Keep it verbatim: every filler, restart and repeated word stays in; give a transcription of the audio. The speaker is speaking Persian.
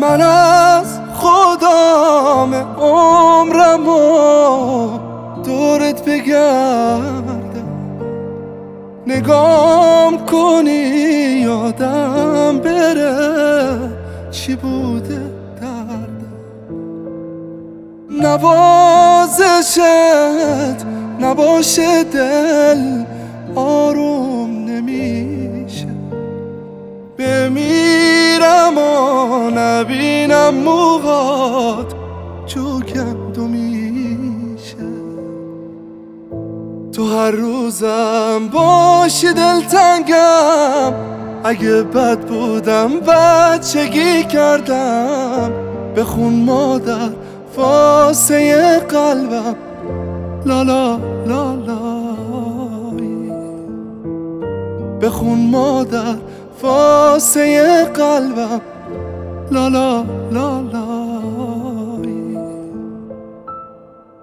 من از خدام عمرم و دورت بگردم، نگام کنی یادم بره چی بوده دردم. نوازشت نباشه دل آروم نمیشه، بمیرم و نبینم موهات جوگند و میشه. تو هر روزم باشی دلتنگم، اگه بد بودم بچگی کردم. بخون مادر واسه قلبم لالا لالایی، بخون مادر واسه قلبم لالا لالا.